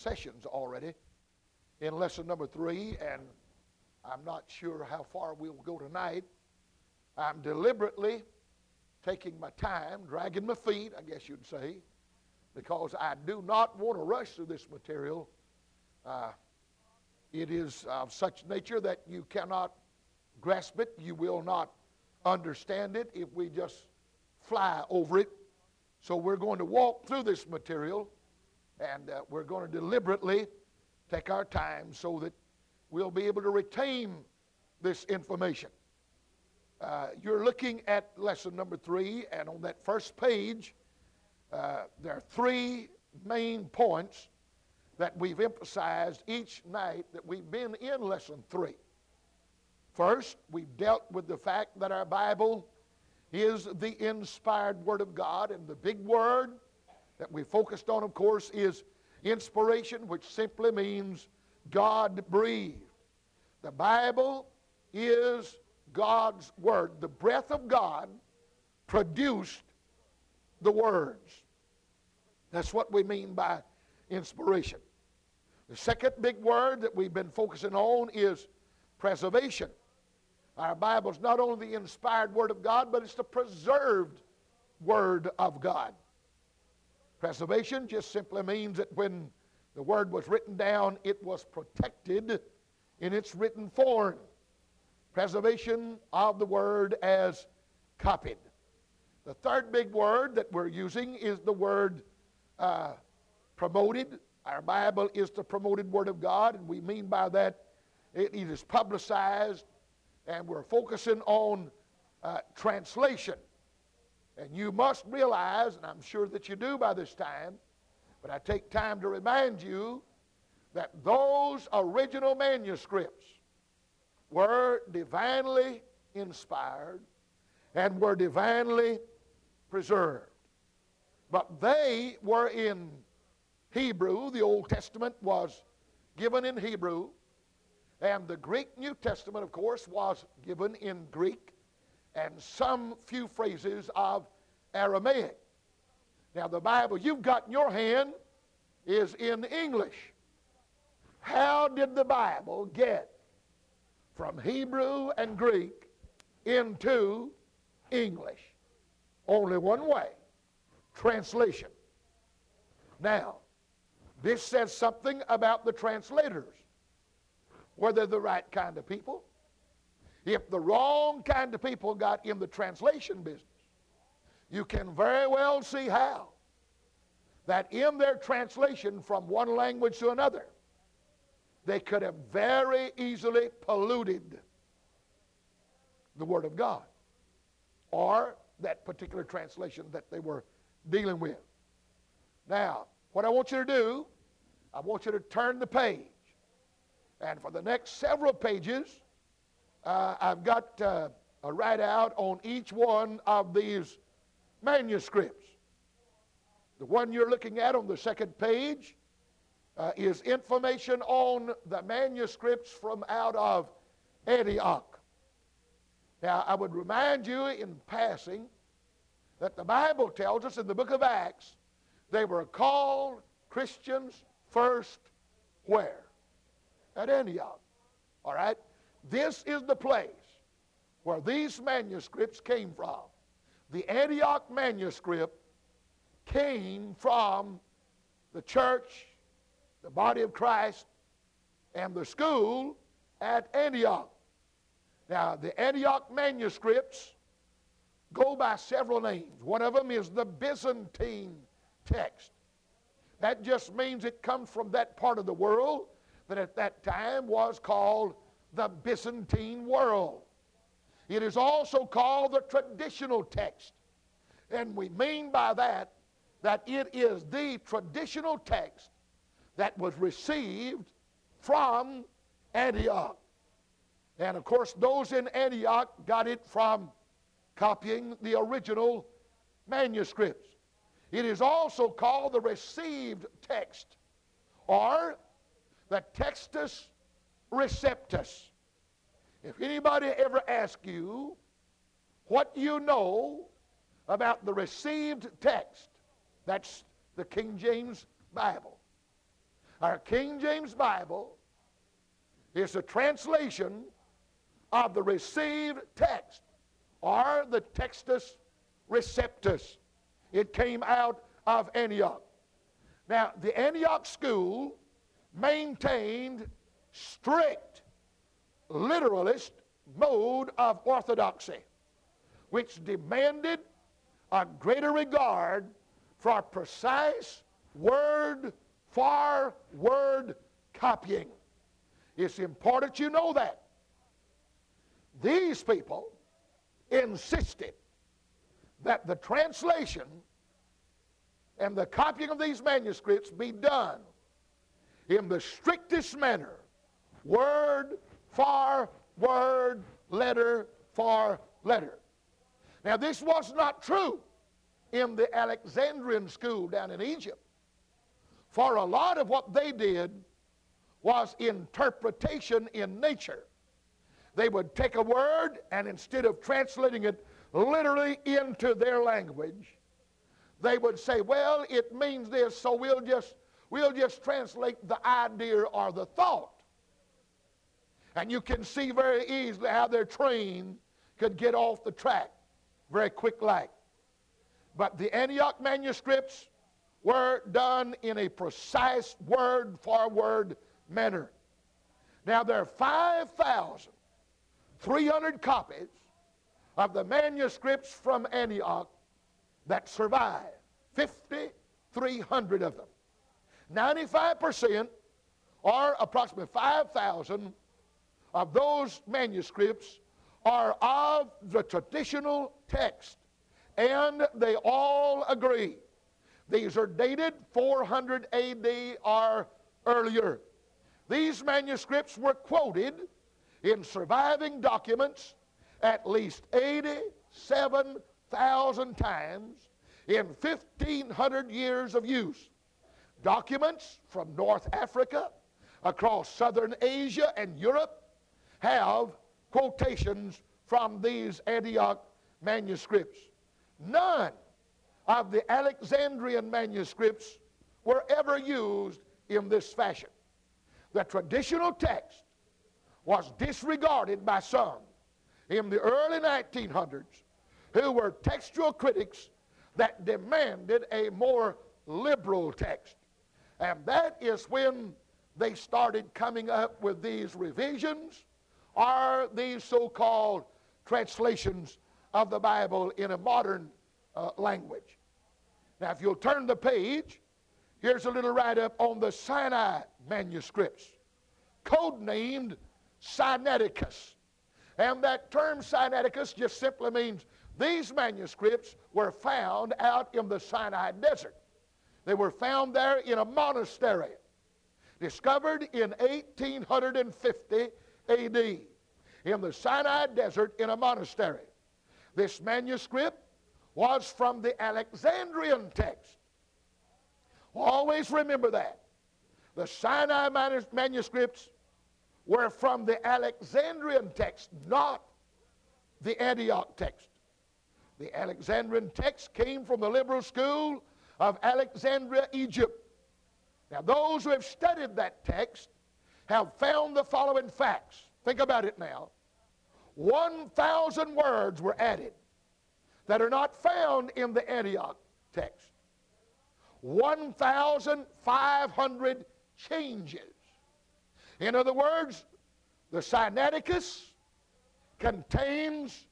sessions already in lesson number 3, and I'm not sure how far we'll go tonight. I'm deliberately taking my time, dragging my feet, I guess you'd say, because I do not want to rush through this material. It is of such nature that you cannot grasp it. You will not understand it if we just fly over it. So we're going to walk through this material, and we're going to deliberately take our time so that we'll be able to retain this information. You're looking at lesson number 3, and on that first page, there are 3 main points that we've emphasized each night that we've been in lesson 3. First, we've dealt with the fact that our Bible is the inspired Word of God, and the big word that we focused on, of course, is inspiration, which simply means God breathed. The Bible is God's Word. The breath of God produced the words. That's what we mean by inspiration. The second big word that we've been focusing on is preservation. Our Bible is not only the inspired Word of God, but it's the preserved Word of God. Preservation just simply means that when the Word was written down, it was protected in its written form. Preservation of the Word as copied. The third big word that we're using is the word promoted. Our Bible is the promoted Word of God, and we mean by that it is publicized, and we're focusing on translation. And you must realize, and I'm sure that you do by this time, but I take time to remind you that those original manuscripts were divinely inspired and were divinely preserved. But they were in Hebrew. The Old Testament was given in Hebrew, and the Greek New Testament, of course, was given in Greek and some few phrases of Aramaic. Now, the Bible you've got in your hand is in English. How did the Bible get from Hebrew and Greek into English? Only one way: translation. Now, this says something about the translators. Were they the right kind of people? If the wrong kind of people got in the translation business, you can very well see how that in their translation from one language to another, they could have very easily polluted the Word of God or that particular translation that they were dealing with. Now, what I want you to do, I want you to turn the page. And for the next several pages, I've got a write-out on each one of these manuscripts. The one you're looking at on the second page is information on the manuscripts from out of Antioch. Now, I would remind you in passing that the Bible tells us in the book of Acts they were called Christians first where? At Antioch. All right? This is the place where these manuscripts came from. The Antioch manuscript came from the church, the body of Christ, and the school at Antioch. Now, the Antioch manuscripts go by several names. One of them is the Byzantine text. That just means it comes from that part of the world that at that time was called the Byzantine world. It is also called the traditional text. And we mean by that it is the traditional text that was received from Antioch. And of course, those in Antioch got it from copying the original manuscripts. It is also called the received text, or the Textus Receptus. If anybody ever asks you what you know about the received text, that's the King James Bible. Our King James Bible is a translation of the received text, or the Textus Receptus. It came out of Antioch. Now, the Antioch school maintained strict literalist mode of orthodoxy, which demanded a greater regard for precise word-for-word copying. It's important you know that. These people insisted that the translation and the copying of these manuscripts be done in the strictest manner, word for word, letter for letter. Now, this was not true in the Alexandrian school down in Egypt, for a lot of what they did was interpretation in nature. They would take a word, and instead of translating it literally into their language, they would say, well, it means this, so we'll just translate the idea or the thought. And you can see very easily how their train could get off the track very quick like. But the Antioch manuscripts were done in a precise word-for-word manner. Now, there are 5,300 copies of the manuscripts from Antioch that survive, 5,300 of them. 95%, or approximately 5,000 of those manuscripts, are of the traditional text, and they all agree. These are dated 400 A.D. or earlier. These manuscripts were quoted in surviving documents at least 87,000 times in 1,500 years of use. Documents from North Africa, across southern Asia and Europe, have quotations from these Antioch manuscripts. None of the Alexandrian manuscripts were ever used in this fashion. The traditional text was disregarded by some in the early 1900s who were textual critics that demanded a more liberal text. And that is when they started coming up with these revisions or these so-called translations of the Bible in a modern language. Now, if you'll turn the page, here's a little write-up on the Sinai manuscripts, codenamed Sinaiticus. And that term Sinaiticus just simply means these manuscripts were found out in the Sinai desert. They were found there in a monastery, discovered in 1850 A.D. in the Sinai desert in a monastery. This manuscript was from the Alexandrian text. Always remember that. The Sinai manuscripts were from the Alexandrian text, not the Antioch text. The Alexandrian text came from the liberal school of Alexandria, Egypt. Now, those who have studied that text have found the following facts. Think about it now. 1,000 words were added that are not found in the Antioch text. 1,500 changes. In other words, the Sinaiticus contains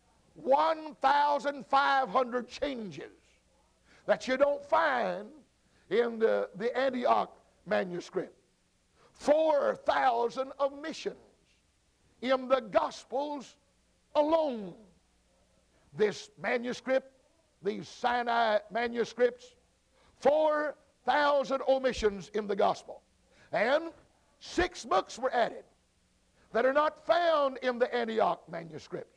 1,500 changes that you don't find in the Antioch manuscript. 4,000 omissions in the Gospels alone. This manuscript, these Sinai manuscripts, 4,000 omissions in the Gospel. And 6 books were added that are not found in the Antioch manuscripts.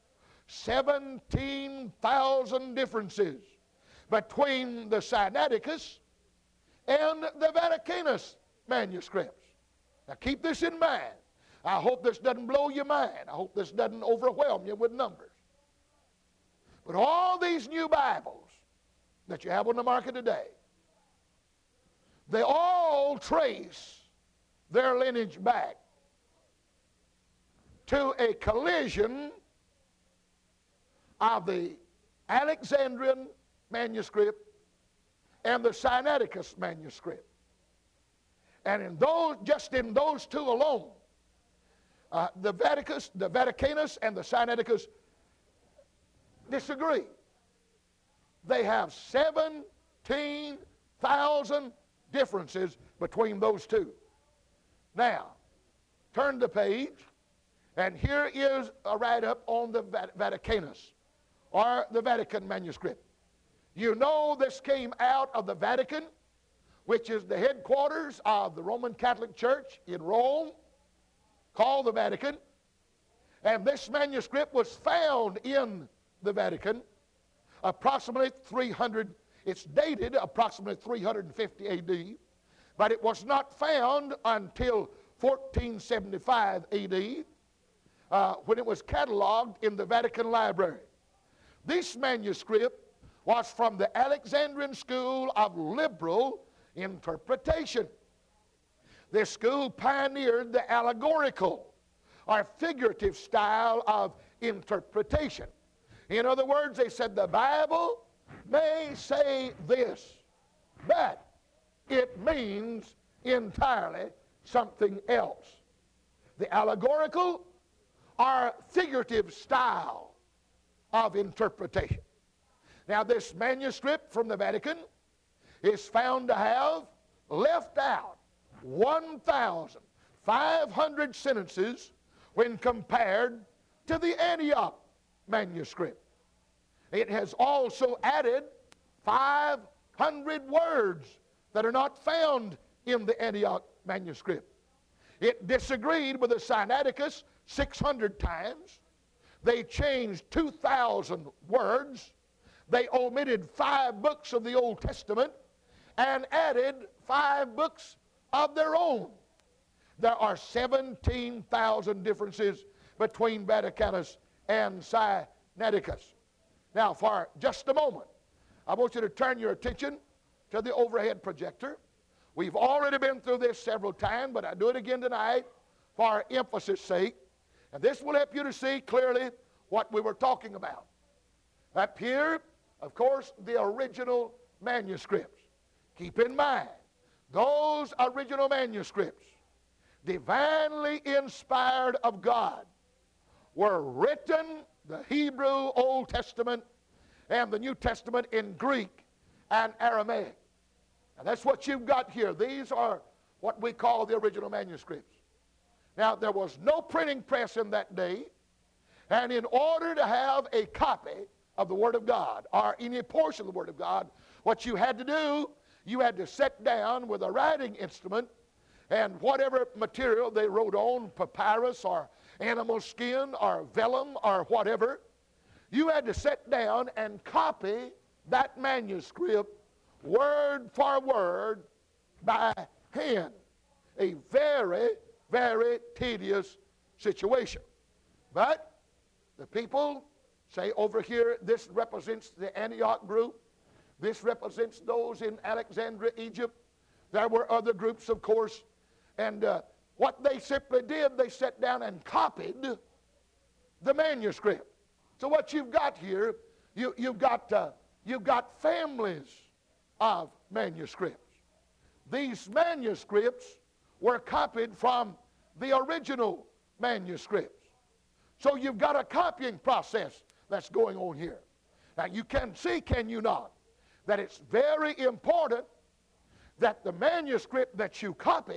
17,000 differences between the Sinaiticus and the Vaticanus manuscripts. Now keep this in mind. I hope this doesn't blow your mind. I hope this doesn't overwhelm you with numbers. But all these new Bibles that you have on the market today, they all trace their lineage back to a collision of the Alexandrian manuscript and the Sinaiticus manuscript. And in those, just in those two alone, the Vaticanus and the Sinaiticus disagree. They have 17,000 differences between those two. Now, turn the page, and here is a write-up on the Vaticanus, or the Vatican manuscript. You know this came out of the Vatican, which is the headquarters of the Roman Catholic Church in Rome, called the Vatican. And this manuscript was found in the Vatican approximately 300, it's dated approximately 350 AD, but it was not found until 1475 AD, when it was cataloged in the Vatican Library. This manuscript was from the Alexandrian school of liberal interpretation. This school pioneered the allegorical or figurative style of interpretation. In other words, they said the Bible may say this, but it means entirely something else. The allegorical or figurative style of interpretation. Now, this manuscript from the Vatican is found to have left out 1,500 sentences when compared to the Antioch manuscript. It has also added 500 words that are not found in the Antioch manuscript. It disagreed with the Sinaiticus 600 times. They changed 2,000 words. They omitted 5 books of the Old Testament and added 5 books of their own. There are 17,000 differences between Vaticanus and Sinaiticus. Now, for just a moment, I want you to turn your attention to the overhead projector. We've already been through this several times, but I do it again tonight for emphasis' sake. And this will help you to see clearly what we were talking about. Up here, of course, the original manuscripts. Keep in mind, those original manuscripts, divinely inspired of God, were written, the Hebrew Old Testament and the New Testament, in Greek and Aramaic. And that's what you've got here. These are what we call the original manuscripts. Now, there was no printing press in that day, and in order to have a copy of the Word of God, or any portion of the Word of God, what you had to do, you had to sit down with a writing instrument, and whatever material they wrote on, papyrus or animal skin or vellum or whatever, you had to sit down and copy that manuscript word for word by hand. A very, very tedious situation. But the people say over here, this represents the Antioch group. This represents those in Alexandria, Egypt. There were other groups, of course. And what they simply did, they sat down and copied the manuscript. So what you've got here, you've got families of manuscripts. These manuscripts were copied from the original manuscripts. So you've got a copying process that's going on here. Now you can see, can you not, that it's very important that the manuscript that you copy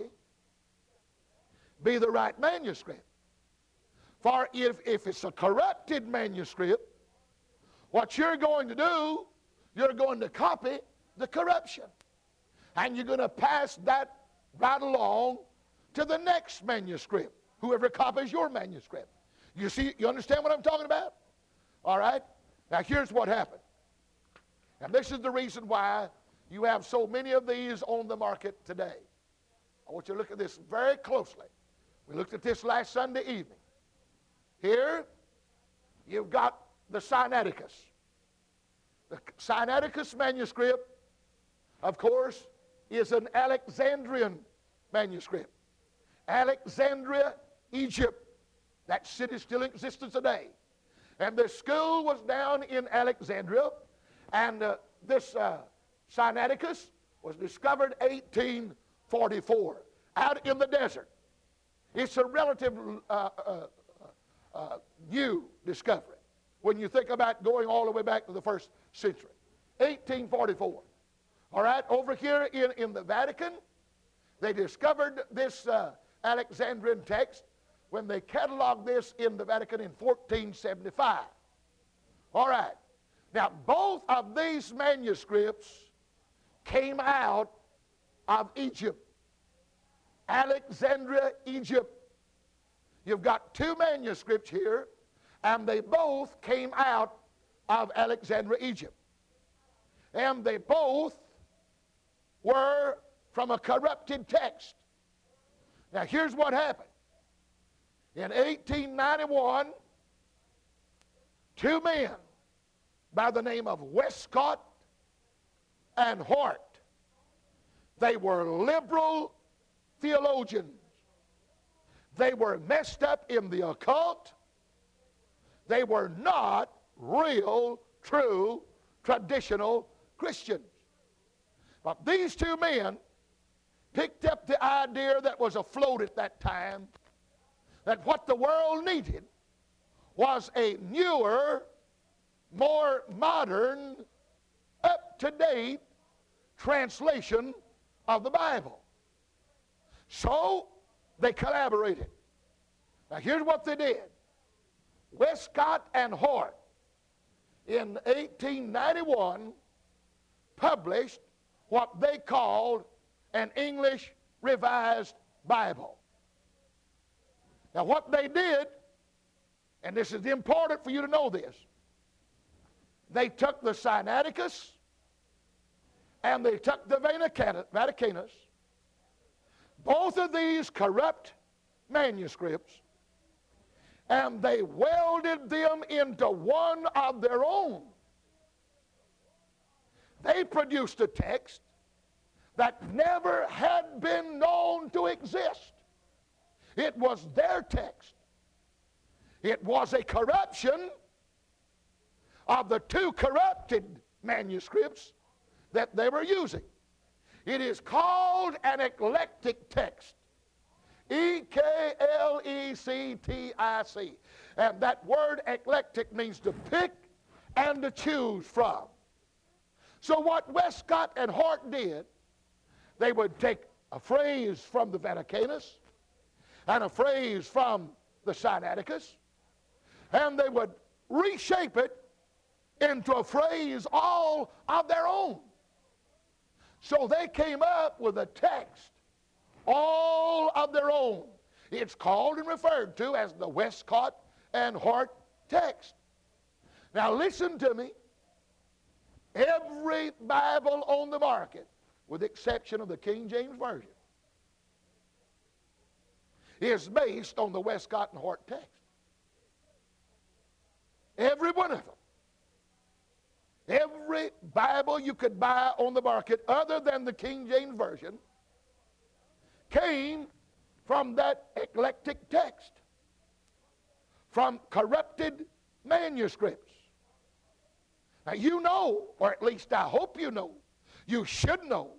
be the right manuscript. For if it's a corrupted manuscript, what you're going to do, you're going to copy the corruption. And you're going to pass that right along to the next manuscript, whoever copies your manuscript. You see, you understand what I'm talking about? All right? Now here's what happened. And this is the reason why you have so many of these on the market today. I want you to look at this very closely. We looked at this last Sunday evening. Here, you've got the Sinaiticus. The Sinaiticus manuscript, of course, is an Alexandrian manuscript. Alexandria, Egypt. That city still exists today. And the school was down in Alexandria, and this Sinaiticus was discovered 1844 out in the desert. It's a relative new discovery when you think about going all the way back to the first century. 1844. All right, over here in the Vatican, they discovered this Alexandrian text when they cataloged this in the Vatican in 1475. All right. Now, both of these manuscripts came out of Egypt. Alexandria, Egypt. You've got two manuscripts here, and they both came out of Alexandria, Egypt. And they both were from a corrupted text. Now, here's what happened. In 1891, two men by the name of Westcott and Hort, they were liberal theologians. They were messed up in the occult. They were not real, true, traditional Christians. But these two men picked up the idea that was afloat at that time, that what the world needed was a newer, more modern, up-to-date translation of the Bible. So they collaborated. Now here's what they did. Westcott and Hort in 1891 published what they called an English Revised Bible. Now what they did, and this is important for you to know this, they took the Sinaiticus and they took the Vaticanus, both of these corrupt manuscripts, and they welded them into one of their own. They produced a text that never had been known to exist. It was their text. It was a corruption of the two corrupted manuscripts that they were using. It is called an eclectic text. E-K-L-E-C-T-I-C. And that word eclectic means to pick and to choose from. So what Westcott and Hort did, they would take a phrase from the Vaticanus and a phrase from the Sinaiticus, and they would reshape it into a phrase all of their own. So they came up with a text all of their own. It's called and referred to as the Westcott and Hort text. Now listen to me. Every Bible on the market, with the exception of the King James Version, is based on the Westcott and Hort text. Every one of them. Every Bible you could buy on the market other than the King James Version came from that eclectic text, from corrupted manuscripts. Now you know, or at least I hope you know, you should know,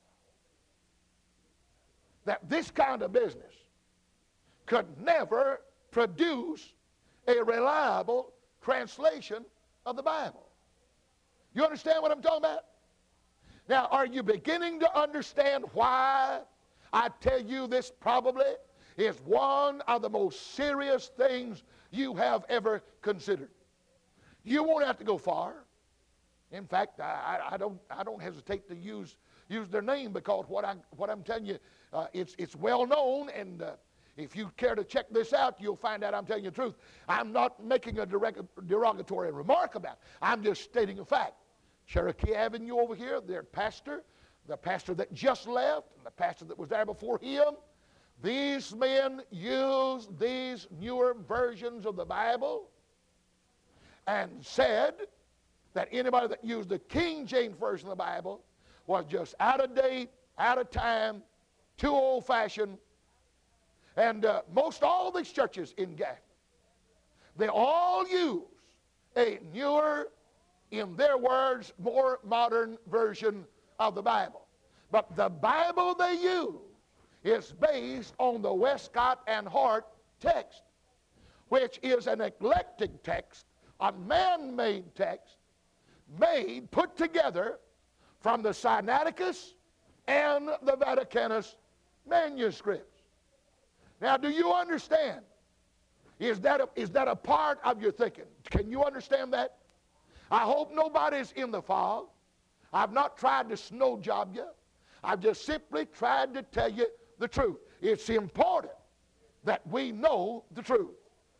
that this kind of business could never produce a reliable translation of the Bible. You understand what I'm talking about? Now, are you beginning to understand why I tell you this probably is one of the most serious things you have ever considered? You won't have to go far. In fact, I don't hesitate to use their name, because what I'm telling you, it's well known, and if you care to check this out, you'll find out I'm telling you the truth. I'm not making a derogatory remark about it. I'm just stating a fact. Cherokee Avenue over here, their pastor, the pastor that just left, and the pastor that was there before him, these men use these newer versions of the Bible and said that anybody that used the King James Version of the Bible was just out of date, out of time, too old-fashioned. And most all these churches in Gaffney, they all use a newer, in their words, more modern version of the Bible. But the Bible they use is based on the Westcott and Hort text, which is an eclectic text, a man-made text, put together from the Sinaiticus and the Vaticanus manuscripts. Now, do you understand? Is that a part of your thinking? Can you understand that? I hope nobody's in the fog. I've not tried to snow job you. I've just simply tried to tell you the truth. It's important that we know the truth.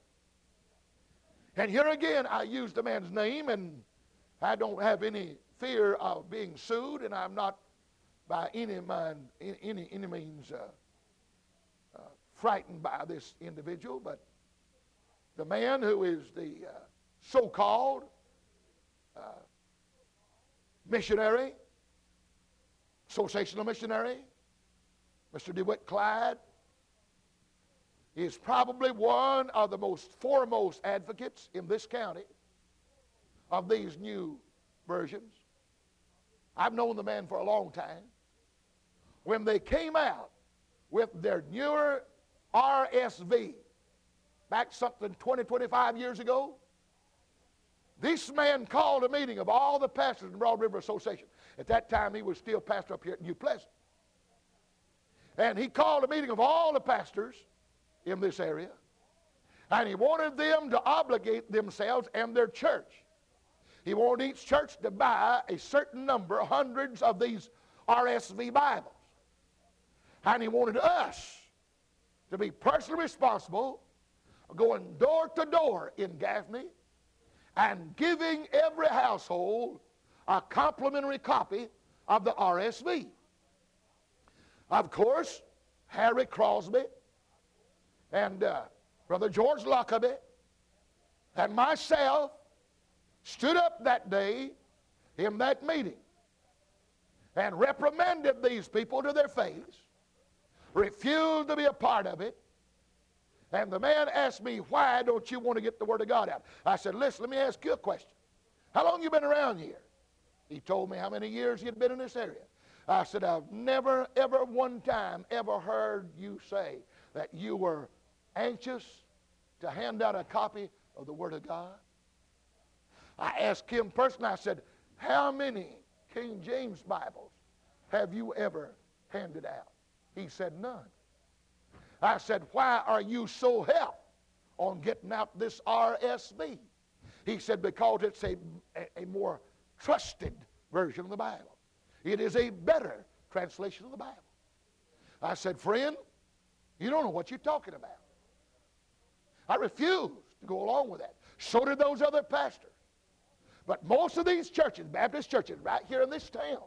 And here again, I used the man's name, and I don't have any fear of being sued, and I'm not by any means frightened by this individual, but the man who is the so-called missionary, associational missionary, Mr. DeWitt Clyde, is probably one of the most foremost advocates in this county of these new versions. I've known the man for a long time. When they came out with their newer RSV, back something 20, 25 years ago, this man called a meeting of all the pastors in Broad River Association. At that time, he was still pastor up here at New Pleasant. And he called a meeting of all the pastors in this area, and he wanted them to obligate themselves and their church. He wanted each church to buy a certain number, hundreds of these RSV Bibles. And he wanted us to be personally responsible, going door to door in Gaffney and giving every household a complimentary copy of the RSV. Of course, Harry Crosby and Brother George Lockaby and myself stood up that day in that meeting and reprimanded these people to their face, refused to be a part of it. And the man asked me, why don't you want to get the Word of God out? I said, listen, let me ask you a question. How long you been around here? He told me how many years he'd been in this area. I said, I've never, ever one time ever heard you say that you were anxious to hand out a copy of the Word of God. I asked him personally, I said, how many King James Bibles have you ever handed out? He said, none. I said, why are you so hell on getting out this RSV? He said, because it's a more trusted version of the Bible. It is a better translation of the Bible. I said, friend, you don't know what you're talking about. I refused to go along with that. So did those other pastors. But most of these churches, Baptist churches, right here in this town,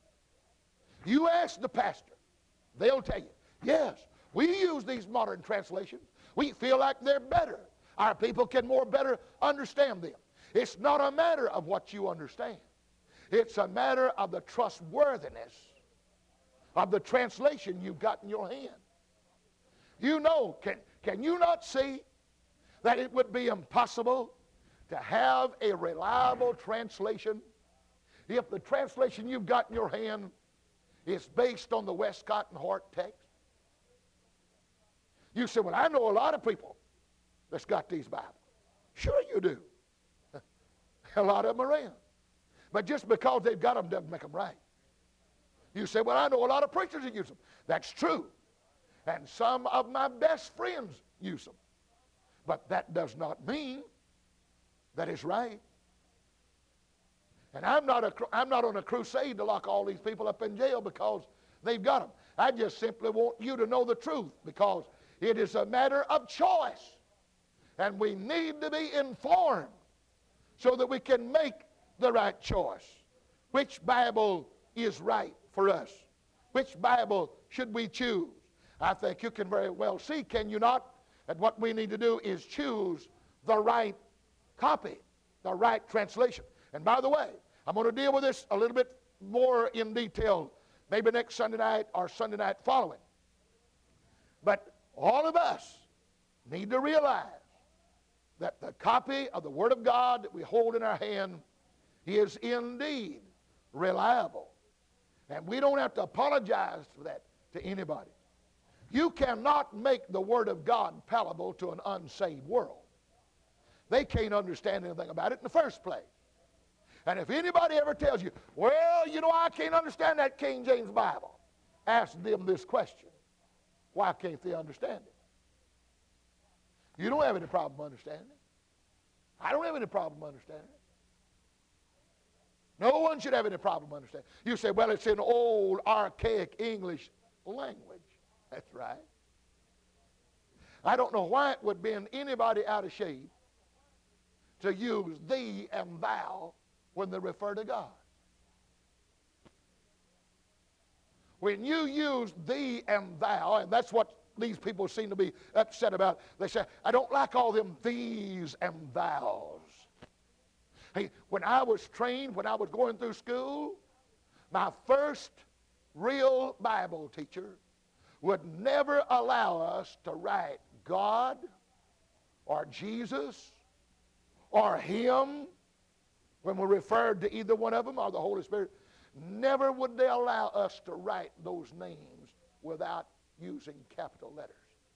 you ask the pastor, they'll tell you, yes, we use these modern translations. We feel like they're better. Our people can more better understand them. It's not a matter of what you understand. It's a matter of the trustworthiness of the translation you've got in your hand. You know, can you not see that it would be impossible to have a reliable translation if the translation you've got in your hand is based on the Westcott and Hort text? You say, well, I know a lot of people that's got these Bibles. Sure you do. A lot of them are in. But just because they've got them doesn't make them right. You say, well, I know a lot of preachers that use them. That's true. And some of my best friends use them. But that does not mean that it's right. And I'm not on a crusade to lock all these people up in jail because they've got them. I just simply want you to know the truth, because it is a matter of choice. And we need to be informed so that we can make the right choice. Which Bible is right for us? Which Bible should we choose? I think you can very well see, can you not, that what we need to do is choose the right copy, the right translation. And by the way, I'm going to deal with this a little bit more in detail maybe next Sunday night or Sunday night following. But all of us need to realize that the copy of the Word of God that we hold in our hand is indeed reliable. And we don't have to apologize for that to anybody. You cannot make the Word of God palatable to an unsaved world. They can't understand anything about it in the first place. And if anybody ever tells you, well, you know, I can't understand that King James Bible, ask them this question. Why can't they understand it? You don't have any problem understanding it. I don't have any problem understanding it. No one should have any problem understanding it. You say, well, it's in old, archaic English language. That's right. I don't know why it would bend anybody out of shape to use thee and thou when they refer to God. When you use thee and thou, and that's what these people seem to be upset about, they say, I don't like all them thees and thous. Hey, when I was trained, when I was going through school, my first real Bible teacher would never allow us to write God or Jesus or Him when we referred to either one of them or the Holy Spirit. Never would they allow us to write those names without using capital letters.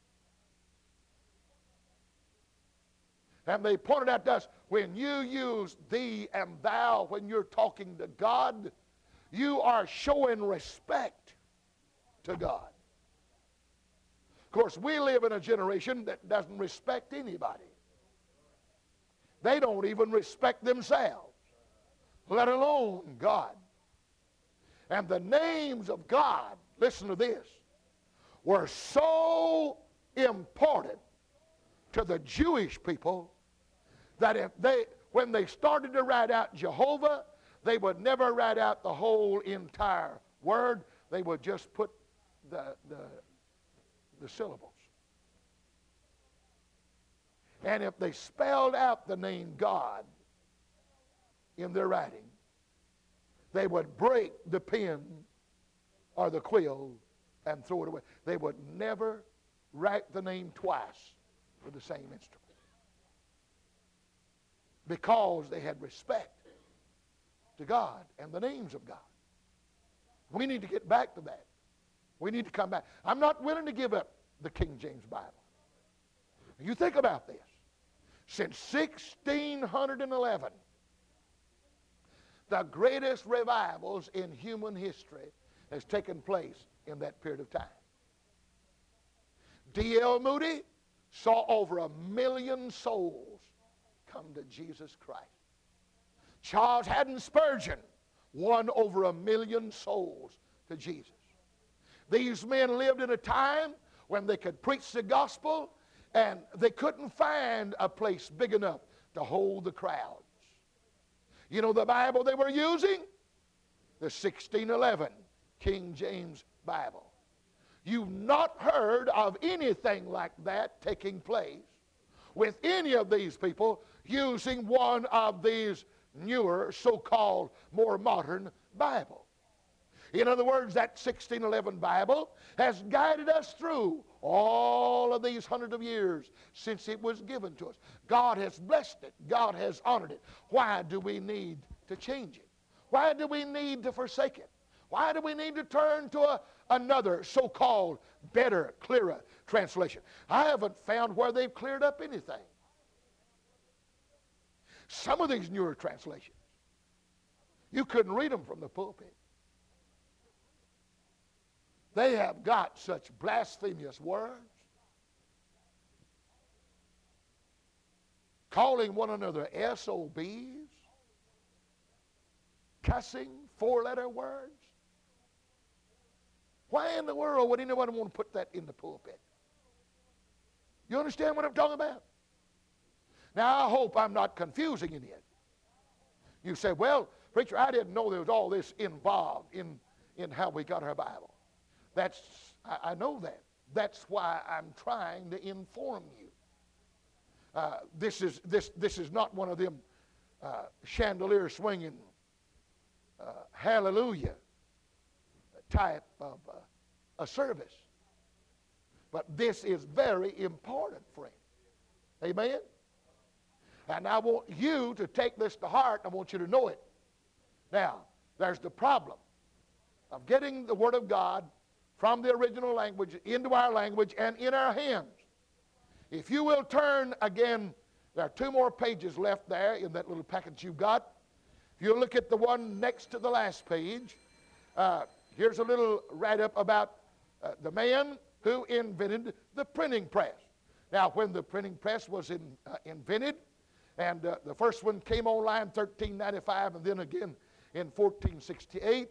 And they pointed out to us, when you use thee and thou when you're talking to God, you are showing respect to God. Of course, we live in a generation that doesn't respect anybody. They don't even respect themselves, let alone God. And the names of God, listen to this, were so important to the Jewish people that when they started to write out Jehovah, they would never write out the whole entire word. They would just put the syllables. And if they spelled out the name God in their writing, they would break the pen or the quill and throw it away. They would never write the name twice with the same instrument, because they had respect to God and the names of God. We need to get back to that. We need to come back. I'm not willing to give up the King James Bible. You think about this. Since 1611, the greatest revivals in human history has taken place in that period of time. D.L. Moody saw over 1 million souls come to Jesus Christ. Charles Haddon Spurgeon won over 1 million souls to Jesus. These men lived in a time when they could preach the gospel and they couldn't find a place big enough to hold the crowds. You know the Bible they were using? The 1611 King James Bible. You've not heard of anything like that taking place with any of these people using one of these newer, so-called more modern Bibles. In other words, that 1611 Bible has guided us through all of these hundreds of years since it was given to us. God has blessed it. God has honored it. Why do we need to change it? Why do we need to forsake it? Why do we need to turn to another so-called better, clearer translation? I haven't found where they've cleared up anything. Some of these newer translations, you couldn't read them from the pulpit. They have got such blasphemous words, calling one another SOBs, cussing, 4-letter words. Why in the world would anyone want to put that in the pulpit? You understand what I'm talking about? Now, I hope I'm not confusing any of it. You say, well, preacher, I didn't know there was all this involved in how we got our Bible. I know that. That's why I'm trying to inform you. This is not one of them chandelier swinging hallelujah type of a service. But this is very important, friend. Amen? And I want you to take this to heart. I want you to know it. Now, there's the problem of getting the Word of God from the original language into our language and in our hands. If you will turn again, there are 2 more pages left there in that little package you've got. If you look at the one next to the last page, here's a little write-up about the man who invented the printing press. Now, when the printing press was invented, and the first one came online in 1395 and then again in 1468,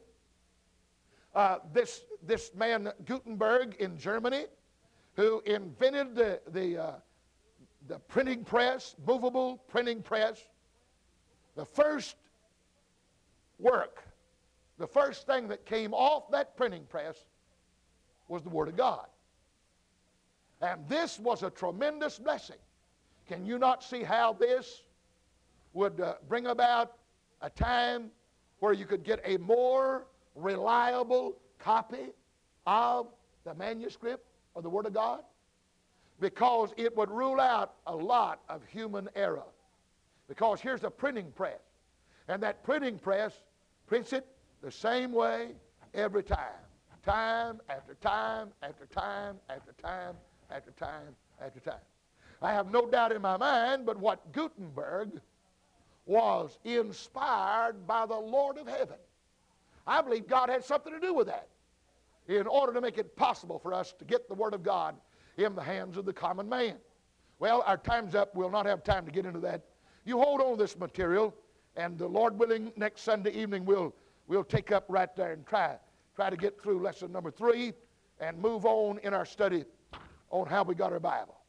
this man Gutenberg in Germany, who invented the printing press, movable printing press, the first work, the first thing that came off that printing press was the Word of God. And this was a tremendous blessing. Can you not see how this would bring about a time where you could get a more reliable copy of the manuscript of the Word of God? Because it would rule out a lot of human error. Because here's a printing press. And that printing press prints it the same way every time. Time after time after time after time after time after time. I have no doubt in my mind but what Gutenberg was inspired by the Lord of heaven. I believe God had something to do with that in order to make it possible for us to get the Word of God in the hands of the common man. Well, our time's up. We'll not have time to get into that. You hold on to this material, and the Lord willing, next Sunday evening we'll take up right there and try to get through lesson number 3 and move on in our study on how we got our Bible.